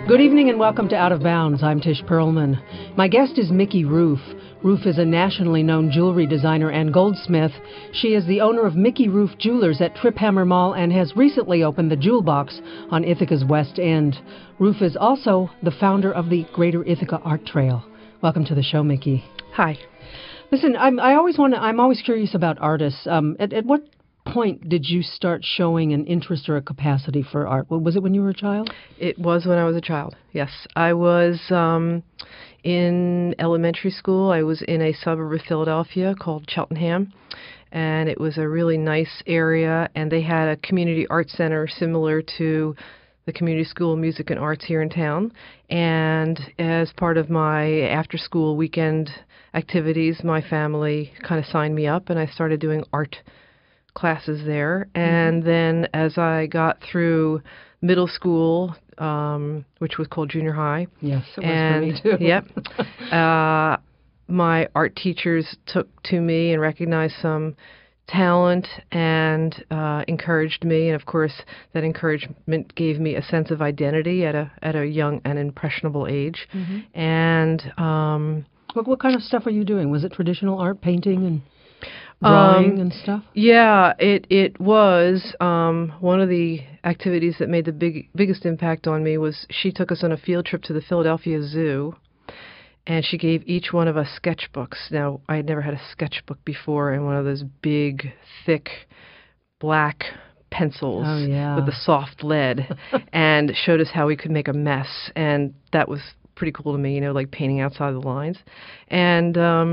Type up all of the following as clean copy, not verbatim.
Good evening and welcome to Out of Bounds. I'm Tish Perlman. My guest is Mickey Roof. Roof is a nationally known jewelry designer and goldsmith. She is the owner of Mickey Roof Jewelers at Trip Hammer Mall and has recently opened the Jewel Box on Ithaca's West End. Roof is also the founder of the Greater Ithaca Art Trail. Welcome to the show, Mickey. Hi. Listen, I'm always curious about artists. At what point did you start showing an interest or a capacity for art? Was it when you were a child? It was when I was a child, yes. I was in elementary school. I was in a suburb of Philadelphia called Cheltenham, and it was a really nice area, and they had a community art center similar to the Community School of Music and Arts here in town. And as part of my after-school weekend activities, my family kind of signed me up, and I started doing art classes there. And then as I got through middle school, which was called junior high. Yes, it was for me too. Yep. My art teachers took to me and recognized some talent and encouraged me. And of course, that encouragement gave me a sense of identity at a young and impressionable age. And what kind of stuff were you doing? Was it traditional art, painting and drawing and stuff? Yeah, it was. One of the activities that made the biggest impact on me was she took us on a field trip to the Philadelphia Zoo, and she gave each one of us sketchbooks. Now, I had never had a sketchbook before, and one of those big, thick, black pencils with a soft lead, and showed us how we could make a mess, and that was pretty cool to me, like painting outside the lines. And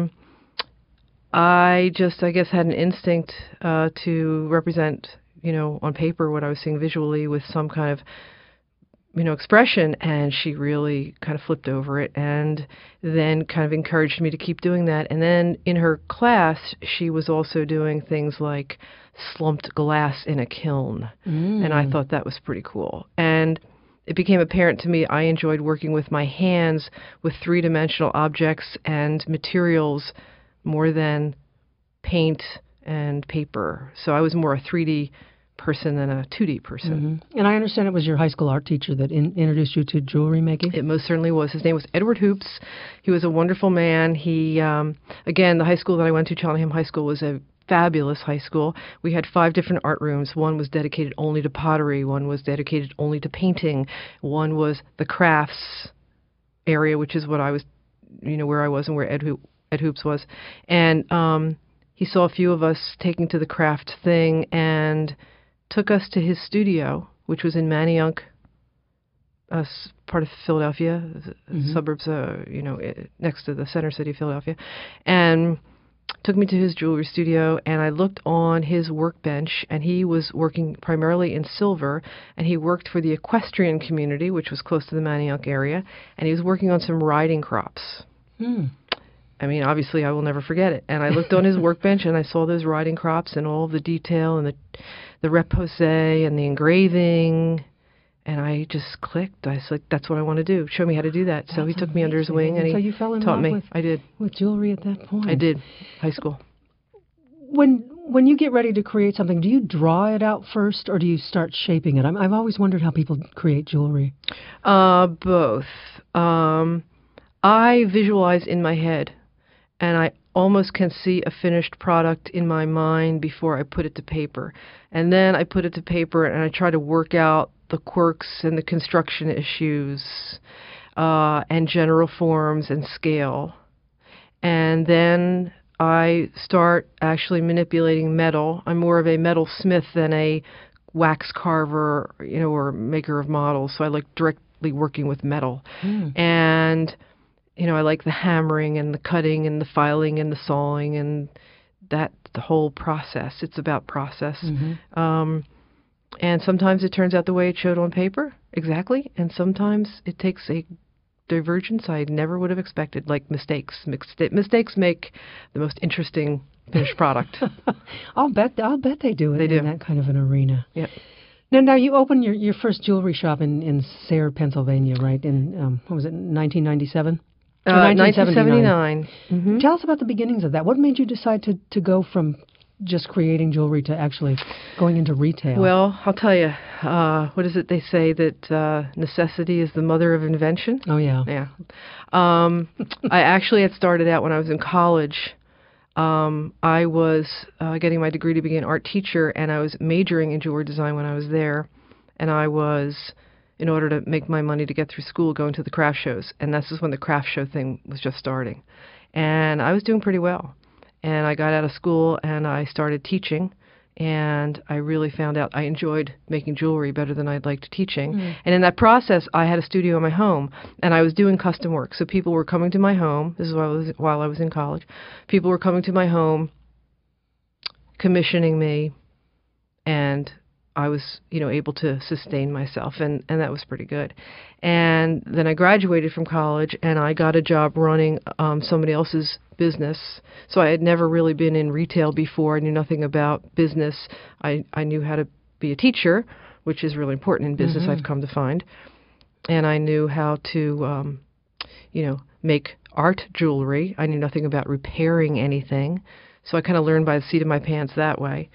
I guess, had an instinct to represent, on paper what I was seeing visually with some kind of, expression. And she really kind of flipped over it and then kind of encouraged me to keep doing that. And then in her class, she was also doing things like slumped glass in a kiln. And I thought that was pretty cool. And it became apparent to me I enjoyed working with my hands with three-dimensional objects and materials more than paint and paper. So I was more a 3D person than a 2D person. And I understand it was your high school art teacher that introduced you to jewelry making? It most certainly was. His name was Edward Hoops. He was a wonderful man. He, again, the high school that I went to, Cheltenham High School, was a fabulous high school. We had 5 different art rooms. One was dedicated only to pottery. One was dedicated only to painting. One was the crafts area, which is what I was, where I was and where Ed Hoops was. And he saw a few of us taking to the craft thing and took us to his studio, which was in Manayunk, part of Philadelphia, suburbs, next to the center city of Philadelphia, and took me to his jewelry studio, and I looked on his workbench, and he was working primarily in silver, and he worked for the equestrian community, which was close to the Manayunk area, and he was working on some riding crops. I mean, obviously, I will never forget it. And I looked on his workbench, and I saw those riding crops and all of the detail and the repose and the engraving, and I just clicked. I was like, that's what I want to do. Show me how to do that. So he took me under his wing, and he taught me. I did. With jewelry at that point? I did. High school. When you get ready to create something, do you draw it out first, or do you start shaping it? I've always wondered how people create jewelry. Both. I visualize in my head, and I almost can see a finished product in my mind before I put it to paper. And then I put it to paper, and I try to work out the quirks and the construction issues and general forms and scale. And then I start actually manipulating metal. I'm more of a metal smith than a wax carver, or maker of models. So I like directly working with metal. And I like the hammering and the cutting and the filing and the sawing and the whole process. It's about process. And sometimes it turns out the way it showed on paper, exactly. And sometimes it takes a divergence I never would have expected, like mistakes. Mistakes make the most interesting finished product. I'll bet they do it in that kind of an arena. Yep. Now you opened your first jewelry shop in Sayre, Pennsylvania, right? In, what was it, 1997? 1979. Tell us about the beginnings of that. What made you decide to go from just creating jewelry to actually going into retail? Well, I'll tell you, what is it they say that necessity is the mother of invention? Oh, yeah. Yeah. I actually had started out when I was in college. I was getting my degree to be an art teacher, and I was majoring in jewelry design when I was there. And I was, in order to make my money to get through school, going to the craft shows. And this is when the craft show thing was just starting. And I was doing pretty well. And I got out of school and I started teaching. And I really found out I enjoyed making jewelry better than I'd liked teaching. And in that process, I had a studio in my home, and I was doing custom work. So people were coming to my home. This is while I was in college. People were coming to my home, commissioning me, and I was, able to sustain myself, and that was pretty good. And then I graduated from college, and I got a job running somebody else's business. So I had never really been in retail before. I knew nothing about business. I knew how to be a teacher, which is really important in business, I've come to find. And I knew how to, make art jewelry. I knew nothing about repairing anything. So I kind of learned by the seat of my pants that way.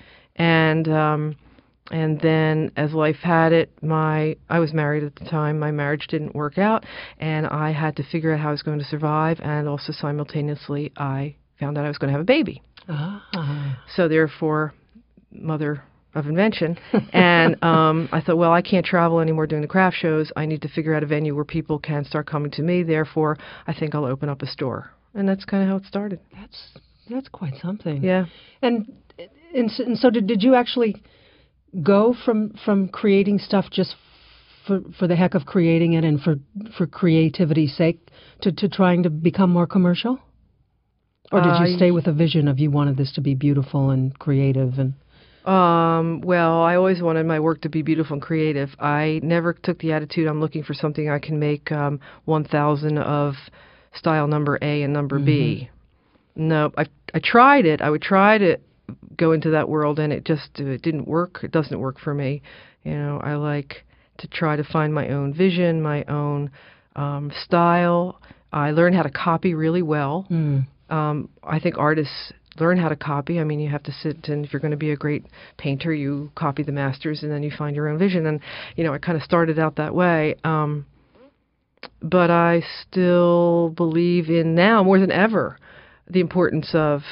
And then as life had it, I was married at the time. My marriage didn't work out, and I had to figure out how I was going to survive. And also simultaneously, I found out I was going to have a baby. So therefore, mother of invention. And I thought, well, I can't travel anymore doing the craft shows. I need to figure out a venue where people can start coming to me. Therefore, I think I'll open up a store. And that's kind of how it started. That's quite something. Yeah. And so did you actually go from creating stuff just for the heck of creating it and for creativity's sake to trying to become more commercial? Or did you stay with a vision of you wanted this to be beautiful and creative? And well, I always wanted my work to be beautiful and creative. I never took the attitude I'm looking for something I can make 1,000 of style number A and number B. No, I tried it. I would try to go into that world, and it didn't work. It doesn't work for me. I like to try to find my own vision, my own style. I learned how to copy really well. I think artists learn how to copy. I mean, you have to sit, and if you're going to be a great painter, you copy the masters, and then you find your own vision. And, I kind of started out that way. But I still believe in now, more than ever, the importance of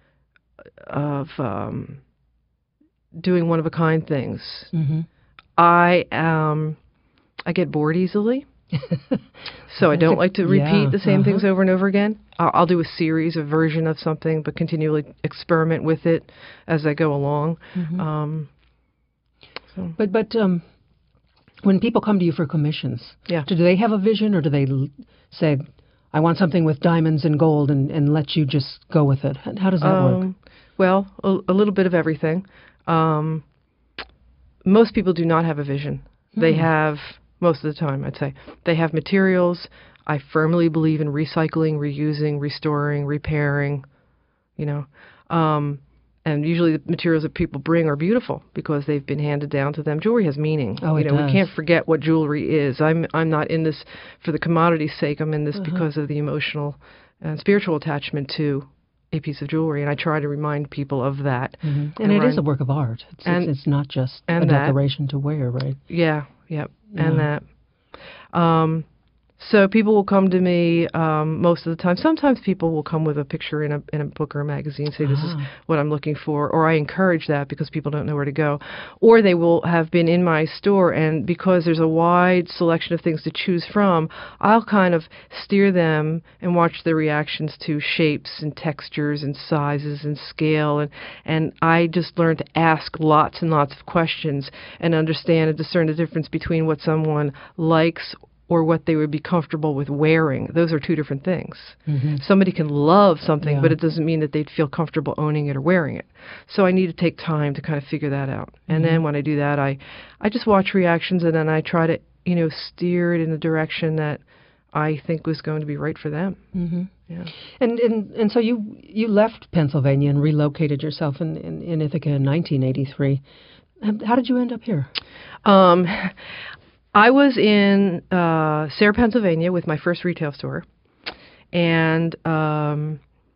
doing one-of-a-kind things. I get bored easily. So I don't like to repeat the same things over and over again. I'll do a series, a version of something, but continually experiment with it as I go along. But when people come to you for commissions, do they have a vision, or do they say, I want something with diamonds and gold, and let you just go with it? How does that work? Well, a little bit of everything. Most people do not have a vision. They have, most of the time, I'd say, they have materials. I firmly believe in recycling, reusing, restoring, repairing, and usually the materials that people bring are beautiful because they've been handed down to them. Jewelry has meaning. Oh, it does. We can't forget what jewelry is. I'm not in this for the commodity's sake. I'm in this because of the emotional and spiritual attachment to a piece of jewelry, and I try to remind people of that. And it is a work of art. It's not just a decoration to wear, right? And that. So people will come to me most of the time. Sometimes people will come with a picture in a book or a magazine, say this is what I'm looking for, or I encourage that because people don't know where to go. Or they will have been in my store, and because there's a wide selection of things to choose from, I'll kind of steer them and watch their reactions to shapes and textures and sizes and scale. And I just learned to ask lots and lots of questions and understand and discern the difference between what someone likes or what they would be comfortable with wearing. Those are two different things. Somebody can love something, but it doesn't mean that they'd feel comfortable owning it or wearing it. So I need to take time to kind of figure that out. And then when I do that, I just watch reactions, and then I try to, steer it in the direction that I think was going to be right for them. And so you left Pennsylvania and relocated yourself in Ithaca in 1983. How did you end up here? I was in Sayre, Pennsylvania with my first retail store, and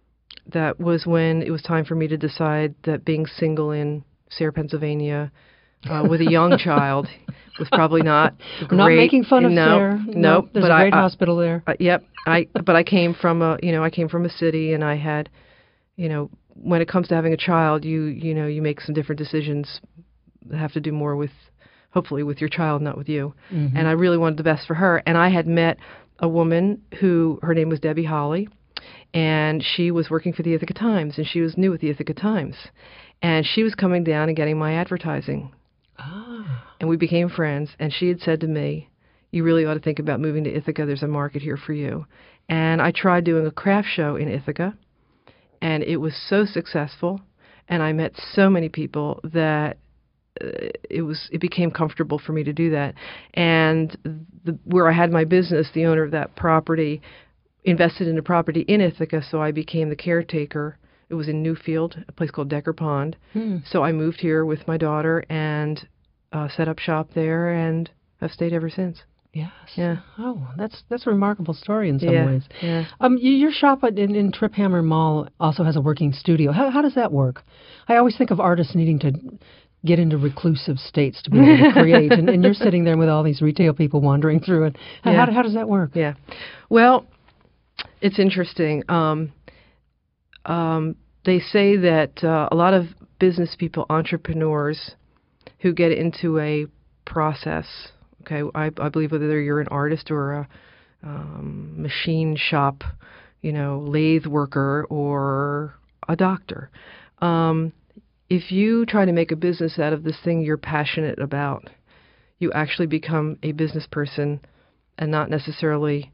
that was when it was time for me to decide that being single in Sayre, Pennsylvania with a young child was probably not great. I'm not making fun of no, Sayre. No, there's a great hospital there. Yep. But I came from a city, and I had, when it comes to having a child, you make some different decisions that have to do more with, hopefully, with your child, not with you. Mm-hmm. And I really wanted the best for her. And I had met a woman who, her name was Debbie Holly, and she was working for the Ithaca Times, and she was new at the Ithaca Times. And she was coming down and getting my advertising. Ah. And we became friends, and she had said to me, you really ought to think about moving to Ithaca. There's a market here for you. And I tried doing a craft show in Ithaca, and it was so successful, and I met so many people that it became comfortable for me to do that. And where I had my business, the owner of that property invested in a property in Ithaca, so I became the caretaker. It was in Newfield, a place called Decker Pond. So I moved here with my daughter and set up shop there, and have stayed ever since. Yes. Yeah. Oh, that's a remarkable story in some ways. Yeah. Your shop in Trip Hammer Mall also has a working studio. How does that work? I always think of artists needing to get into reclusive states to be able to create, and you're sitting there with all these retail people wandering through it. How does that work? Yeah. Well, it's interesting. They say that a lot of business people, entrepreneurs, who get into a process, okay, I believe whether you're an artist or a machine shop, lathe worker or a doctor, if you try to make a business out of this thing you're passionate about, you actually become a business person and not necessarily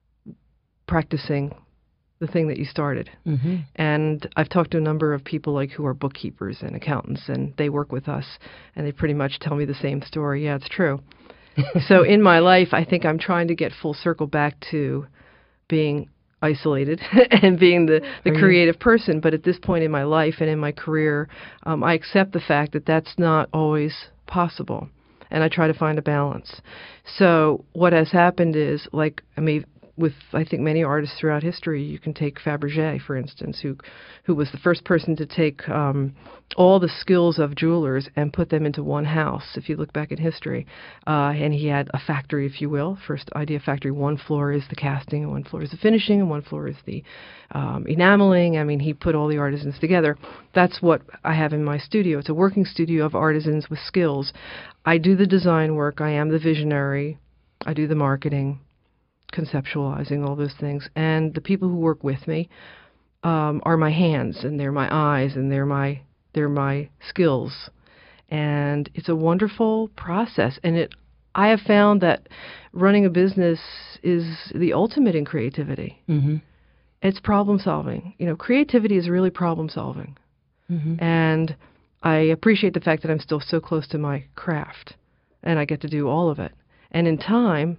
practicing the thing that you started. Mm-hmm. And I've talked to a number of people who are bookkeepers and accountants, and they work with us, and they pretty much tell me the same story. Yeah, it's true. So in my life, I think I'm trying to get full circle back to being isolated and being the creative person. But at this point in my life and in my career, I accept the fact that that's not always possible, and I try to find a balance. So what has happened is, with I think many artists throughout history, you can take Fabergé, for instance, who was the first person to take all the skills of jewelers and put them into one house, if you look back in history. And he had a factory, if you will, first idea factory. One floor is the casting, and one floor is the finishing, and one floor is the enameling. I mean, he put all the artisans together. That's what I have in my studio. It's a working studio of artisans with skills. I do the design work. I am the visionary. I do the marketing, conceptualizing all those things, and the people who work with me are my hands, and they're my eyes, and they're my skills, and it's a wonderful process. And I have found that running a business is the ultimate in creativity. Mm-hmm. It's problem solving. Creativity is really problem solving. Mm-hmm. And I appreciate the fact that I'm still so close to my craft, and I get to do all of it. And in time,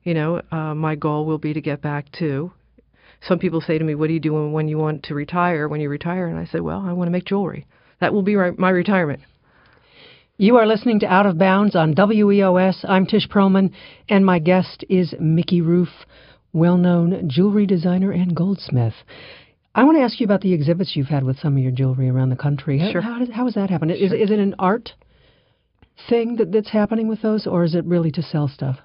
my goal will be to get back to. Some people say to me, what do you do when you want to retire, when you retire? And I say, well, I want to make jewelry. That will be my retirement. You are listening to Out of Bounds on WEOS. I'm Tish Perlman, and my guest is Mickey Roof, well-known jewelry designer and goldsmith. I want to ask you about the exhibits you've had with some of your jewelry around the country. Sure. How has that happened? Sure. Is it an art thing that's happening with those, or is it really to sell stuff?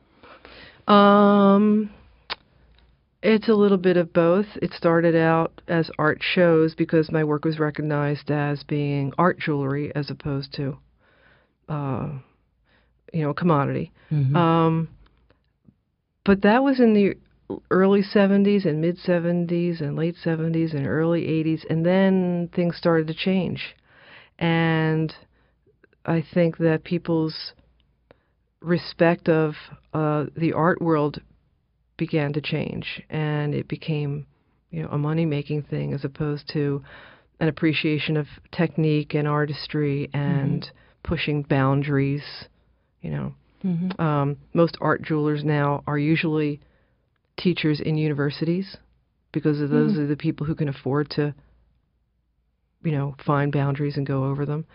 It's a little bit of both. It started out as art shows because my work was recognized as being art jewelry as opposed to, a commodity. Mm-hmm. But that was in the early 70s and mid 70s and late 70s and early 80s, and then things started to change. And I think that people's respect of the art world began to change, and it became, a money-making thing as opposed to an appreciation of technique and artistry and pushing boundaries. Most art jewelers now are usually teachers in universities because of those are the people who can afford to, find boundaries and go over them.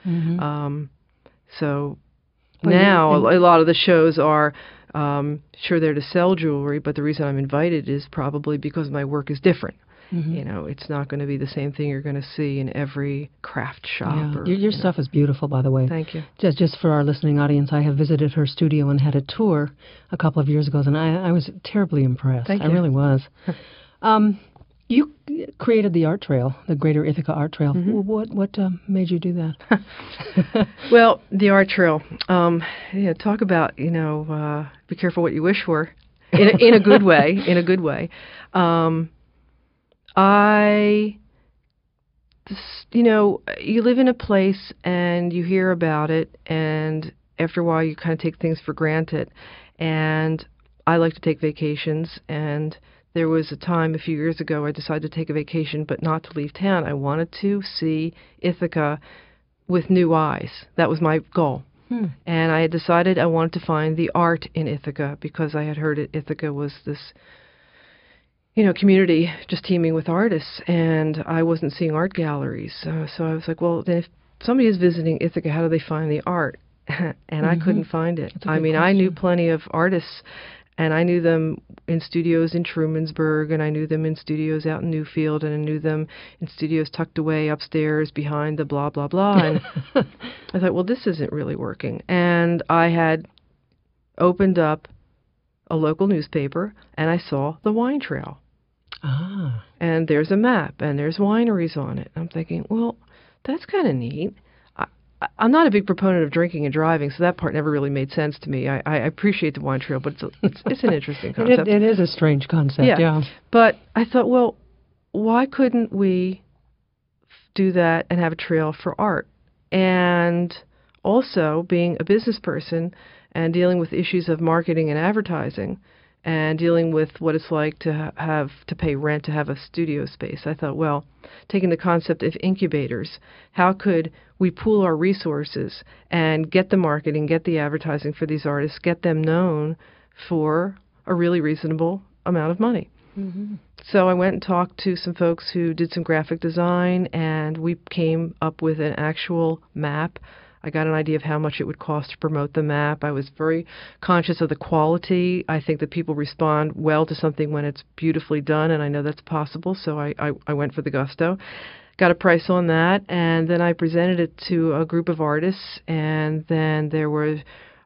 So now a lot of the shows are sure they're to sell jewelry, but the reason I'm invited is probably because my work is different. It's not going to be the same thing you're going to see in every craft shop. Yeah. Your stuff is beautiful, by the way. Thank you. Just for our listening audience, I have visited her studio and had a tour a couple of years ago, and I was terribly impressed. Thank you. I really was. You created the art trail, the Greater Ithaca Art Trail. What made you do that? Well, the art trail. Talk about be careful what you wish for, in a good way. In a good way. You live in a place and you hear about it, and after a while you kind of take things for granted. And I like to take vacations, and there was a time a few years ago I decided to take a vacation, but not to leave town. I wanted to see Ithaca with new eyes. That was my goal. And I had decided I wanted to find the art in Ithaca, because I had heard Ithaca was this community just teeming with artists, and I wasn't seeing art galleries. So I was like, well, then if somebody is visiting Ithaca, how do they find the art? And I couldn't find it. I mean, I knew plenty of artists, and I knew them in studios in Trumansburg, and I knew them in studios out in Newfield, and I knew them in studios tucked away upstairs behind the blah, blah, blah. And I thought, well, this isn't really working. And I had opened up a local newspaper, and I saw the wine trail. And there's a map, and there's wineries on it. I'm thinking, well, that's kind of neat. I'm not a big proponent of drinking and driving, so that part never really made sense to me. I appreciate the wine trail, but it's an interesting concept. It is a strange concept, yeah. But I thought, well, why couldn't we do that and have a trail for art? And also, being a business person and dealing with issues of marketing and advertising, and dealing with what it's like to have to pay rent to have a studio space, I thought, well, taking the concept of incubators, how could we pool our resources and get the marketing, get the advertising for these artists, get them known for a really reasonable amount of money? So I went and talked to some folks who did some graphic design, and we came up with an actual map. I got an idea of how much it would cost to promote the map. I was very conscious of the quality. I think that people respond well to something when it's beautifully done, and I know that's possible, so I went for the gusto. Got a price on that, and then I presented it to a group of artists, and then there were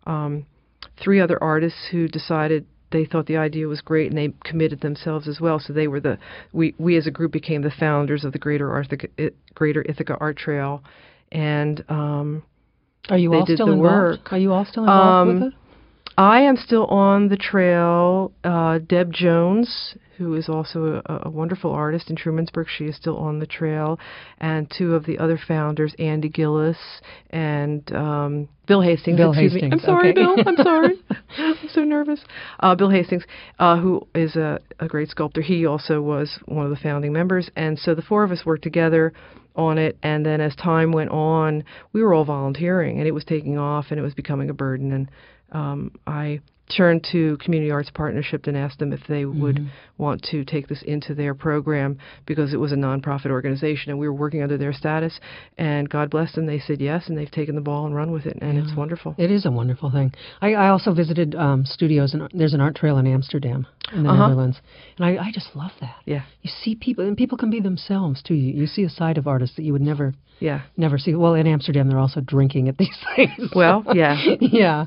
3 other artists who decided they thought the idea was great, and they committed themselves as well. So they were we as a group became the founders of the Greater Ithaca Art Trail, and are you all still involved? Are you all still involved with it? I am still on the trail. Deb Jones, who is also a wonderful artist in Trumansburg, she is still on the trail. And 2 of the other founders, Andy Gillis and Bill Hastings. Bill Hastings. I'm sorry, okay. Bill. I'm sorry. I'm so nervous. Bill Hastings, who is a great sculptor. He also was one of the founding members. And so the 4 of us worked together on it, and then as time went on, we were all volunteering, and it was taking off, and it was becoming a burden, and I turned to Community Arts Partnership and asked them if they would want to take this into their program, because it was a nonprofit organization, and we were working under their status, and God bless them, they said yes, and they've taken the ball and run with it, and it's wonderful. It is a wonderful thing. I also visited studios, and there's an art trail in Amsterdam, in the Netherlands, and I just love that. Yeah. You see people, and people can be themselves, too. You see a side of artists that you would never see. Well, in Amsterdam, they're also drinking at these things. Well, yeah. Yeah.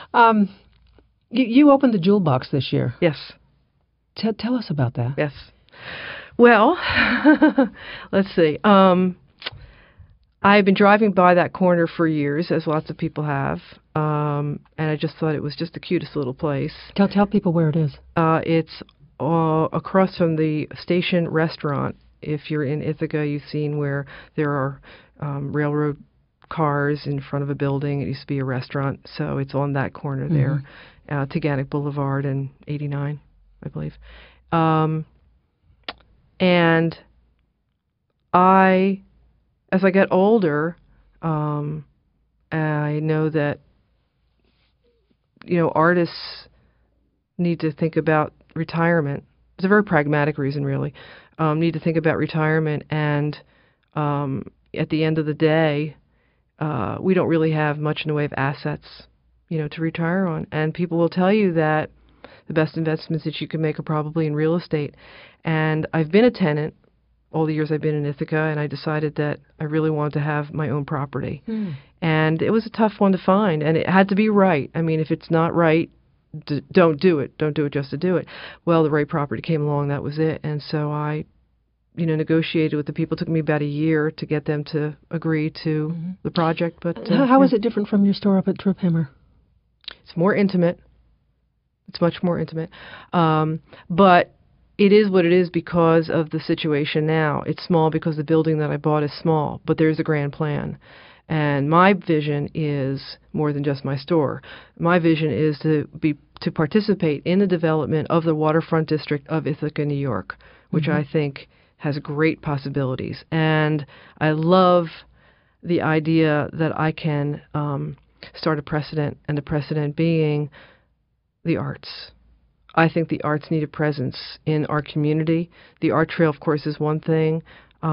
You opened the Jewel Box this year. Yes. Tell us about that. Yes. Well, let's see. I've been driving by that corner for years, as lots of people have, and I just thought it was just the cutest little place. Tell people where it is. It's across from the Station Restaurant. If you're in Ithaca, you've seen where there are railroad cars in front of a building. It used to be a restaurant, so it's on that corner there, Teganic Boulevard and 89, I believe. And as I get older, I know that, artists need to think about retirement. It's a very pragmatic reason, really. Need to think about retirement, and at the end of the day, we don't really have much in the way of assets, to retire on. And people will tell you that the best investments that you can make are probably in real estate. And I've been a tenant all the years I've been in Ithaca, and I decided that I really wanted to have my own property. And it was a tough one to find, and it had to be right. I mean, if it's not right, don't do it. Don't do it just to do it. Well, the right property came along, that was it. And so I, negotiated with the people. It took me about a year to get them to agree to the project. But how is it different from your store up at Triphammer? It's more intimate. It's much more intimate. But it is what it is because of the situation now. It's small because the building that I bought is small, but there's a grand plan. And my vision is more than just my store. My vision is to participate in the development of the waterfront district of Ithaca, New York, which I think has great possibilities. And I love the idea that I can start a precedent, and the precedent being the arts. I think the arts need a presence in our community. The art trail, of course, is one thing,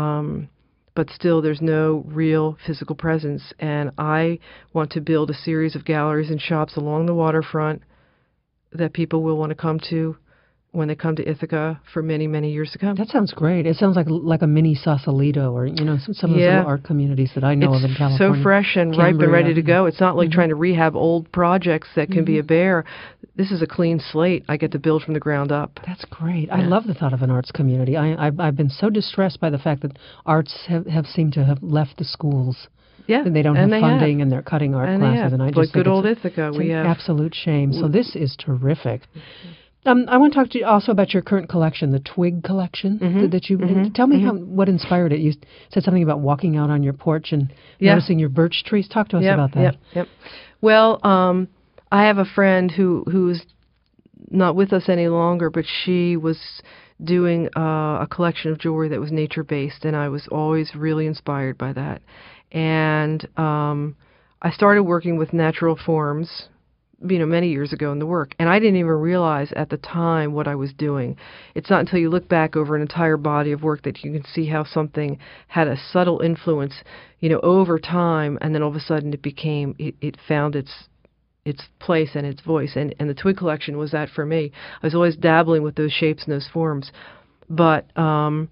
but still there's no real physical presence. And I want to build a series of galleries and shops along the waterfront that people will want to come to when they come to Ithaca for many, many years to come. That sounds great. It sounds like a mini Sausalito, or some of those little art communities that I know of in California. It's so fresh and ripe and ready to go. It's not like trying to rehab old projects that can be a bear. This is a clean slate. I get to build from the ground up. That's great. I love the thought of an arts community. I've been so distressed by the fact that arts have seemed to have left the schools. Yeah, and they don't have funding, and they're cutting art classes. And I just think good old Ithaca, we have an absolute shame. So this is terrific. I want to talk to you also about your current collection, the Twig collection that you. Tell me what inspired it. You said something about walking out on your porch and noticing your birch trees. Talk to us about that. Yep. Well, I have a friend who's not with us any longer, but she was doing a collection of jewelry that was nature-based, and I was always really inspired by that. And I started working with natural forms many years ago in the work, and I didn't even realize at the time what I was doing. It's not until you look back over an entire body of work that you can see how something had a subtle influence, over time, and then all of a sudden it found its place and its voice. And the Twig collection was that for me. I was always dabbling with those shapes and those forms. But after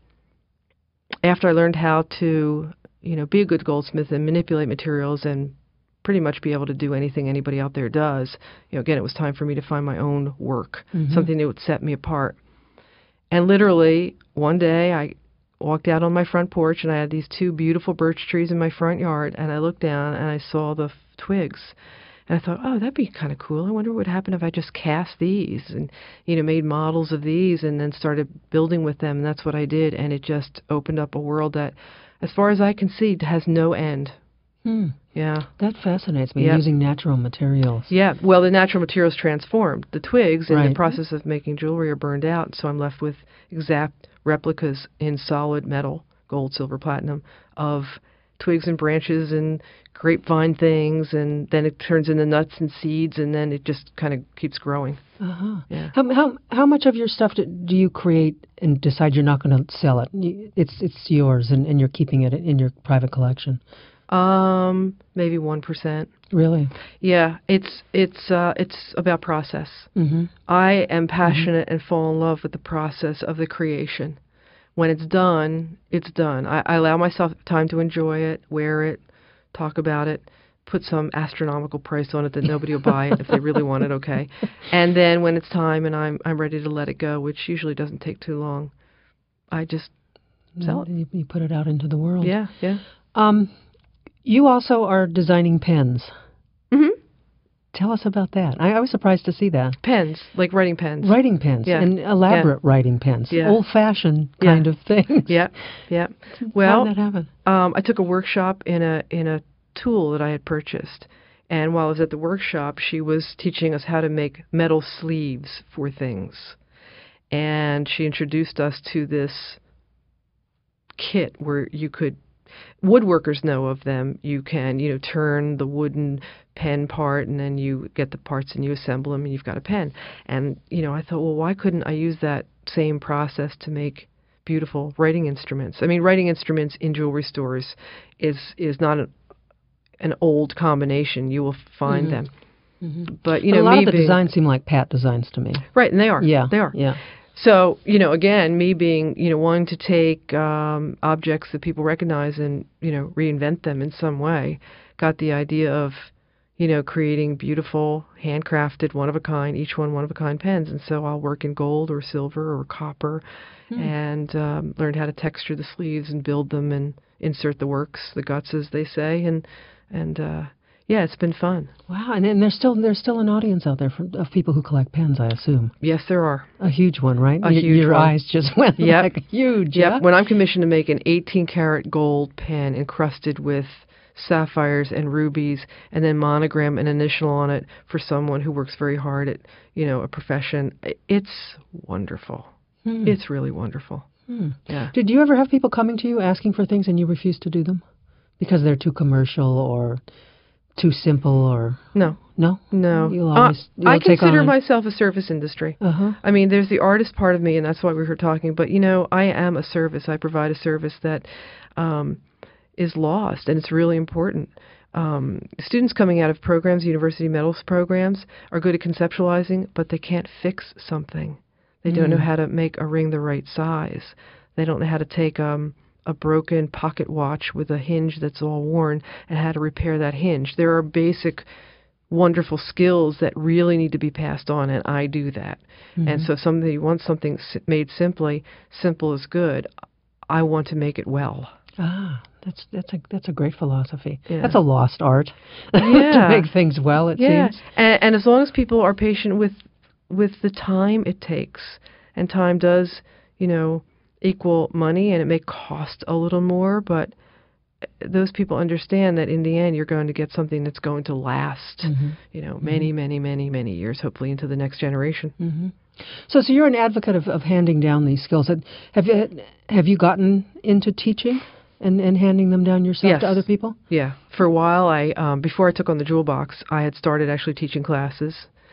I learned how to, be a good goldsmith and manipulate materials and pretty much be able to do anything anybody out there does, again, it was time for me to find my own work, something that would set me apart. And literally, one day, I walked out on my front porch, and I had these two beautiful birch trees in my front yard, and I looked down, and I saw the twigs. And I thought, oh, that'd be kind of cool. I wonder what would happen if I just cast these and, made models of these and then started building with them. And that's what I did, and it just opened up a world that, as far as I can see, has no end. Yeah. That fascinates me, using natural materials. Yeah. Well, the natural materials transformed. The twigs in the process of making jewelry are burned out, so I'm left with exact replicas in solid metal, gold, silver, platinum, of twigs and branches and grapevine things, and then it turns into nuts and seeds, and then it just kind of keeps growing. Yeah. How much of your stuff do you create and decide you're not going to sell it? It's yours, and you're keeping it in your private collection? Maybe 1%. Really? Yeah, it's about process. I am passionate and fall in love with the process of the creation. When it's done, it's done. I allow myself time to enjoy it, wear it, talk about it, put some astronomical price on it that nobody will buy it if they really want it, okay. And then when it's time and I'm ready to let it go, which usually doesn't take too long, I just sell it. You put it out into the world. Yeah. You also are designing pens. Tell us about that. I was surprised to see that. Pens, like writing pens. Writing pens, and elaborate writing pens. Old-fashioned kind of things. Yeah. Well, how did that happen? I took a workshop in a tool that I had purchased. And while I was at the workshop, she was teaching us how to make metal sleeves for things. And she introduced us to this kit where you could, woodworkers know of them. You can, turn the wooden pen part, and then you get the parts and you assemble them, and you've got a pen. And, I thought, well, why couldn't I use that same process to make beautiful writing instruments? I mean, writing instruments in jewelry stores is not an old combination. You will find them. But, a lot of the designs seem like Pat designs to me. Right, and they are. Yeah. They are. Yeah. So, again, me being, wanting to take objects that people recognize and, reinvent them in some way, got the idea of, creating beautiful, handcrafted, one-of-a-kind, each one-of-a-kind pens. And so I'll work in gold or silver or copper and learned how to texture the sleeves and build them and insert the works, the guts, as they say. And yeah, it's been fun. Wow, and there's still an audience out there of people who collect pens, I assume. Yes, there are. A huge one, right? A huge Your one. eyes just went like huge. Yep. Yeah? When I'm commissioned to make an 18-karat gold pen encrusted with sapphires and rubies, and then monogram an initial on it for someone who works very hard at, a profession, it's wonderful. It's really wonderful. Yeah. Did you ever have people coming to you asking for things and you refused to do them because they're too commercial or too simple or No. You'll always I take consider on myself a service industry. I mean, there's the artist part of me, and that's why we were talking. But I am a service. I provide a service that is lost, and it's really important. Students coming out of programs, university medals programs, are good at conceptualizing, but they can't fix something. They don't know how to make a ring the right size. They don't know how to take a broken pocket watch with a hinge that's all worn and how to repair that hinge. There are basic, wonderful skills that really need to be passed on, and I do that. And so if somebody wants something made simply, simple is good, I want to make it well. That's a great philosophy. Yeah. That's a lost art Yeah. to make things well, it seems. And as long as people are patient with the time it takes, and time does, equal money, and it may cost a little more, but those people understand that in the end you're going to get something that's going to last, many, many, many, many years, hopefully into the next generation. So you're an advocate of handing down these skills. Have you gotten into teaching and handing them down yourself to other people? Yeah. For a while, I before I took on the Jewel Box, I had started actually teaching classes.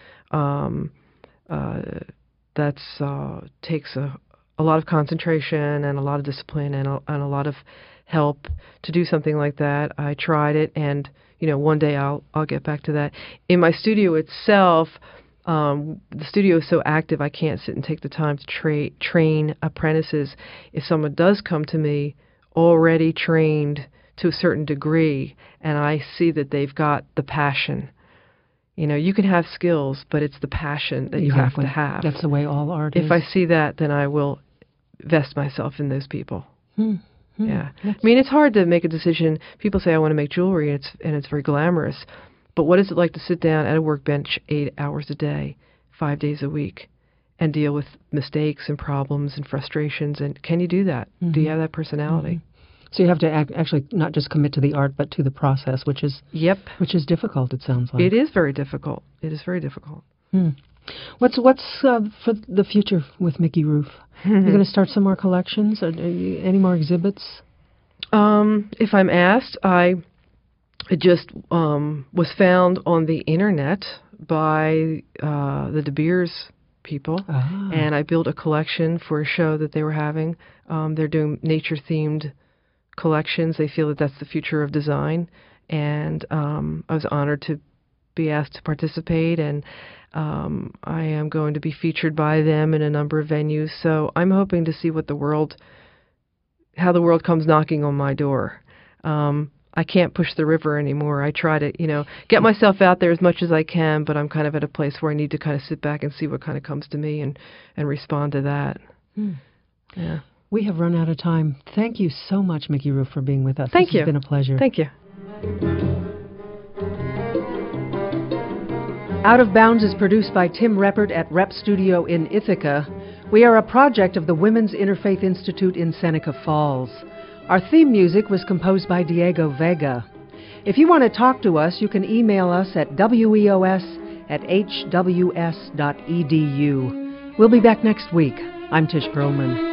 That's takes a lot of concentration and a lot of discipline and a lot of help to do something like that. I tried it, and one day I'll get back to that. In my studio itself, the studio is so active, I can't sit and take the time to train apprentices. If someone does come to me already trained to a certain degree, and I see that they've got the passion. You can have skills, but it's the passion that you have to have. That's the way all art is. If I see that, then I will vest myself in those people. Yeah. I mean, it's hard to make a decision. People say, I want to make jewelry, and it's very glamorous. But what is it like to sit down at a workbench 8 hours a day, 5 days a week, and deal with mistakes and problems and frustrations? And can you do that? Do you have that personality? So you have to actually not just commit to the art, but to the process, which is difficult. It sounds like it is very difficult. It is very difficult. What's for the future with Mickey Roof? You're going to start some more collections? Or any more exhibits? If I'm asked, I just was found on the internet by the De Beers people, and I built a collection for a show that they were having. They're doing nature-themed collections. They feel that that's the future of design, and I was honored to be asked to participate, and I am going to be featured by them in a number of venues. So I'm hoping to see how the world comes knocking on my door. I can't push the river anymore. I try to, get myself out there as much as I can, but I'm kind of at a place where I need to kind of sit back and see what kind of comes to me and respond to that. Yeah. We have run out of time. Thank you so much, Mickey Roof, for being with us. Thank you. It's been a pleasure. Thank you. Out of Bounds is produced by Tim Reppert at Rep Studio in Ithaca. We are a project of the Women's Interfaith Institute in Seneca Falls. Our theme music was composed by Diego Vega. If you want to talk to us, you can email us at weos@hws.edu. We'll be back next week. I'm Tish Perlman.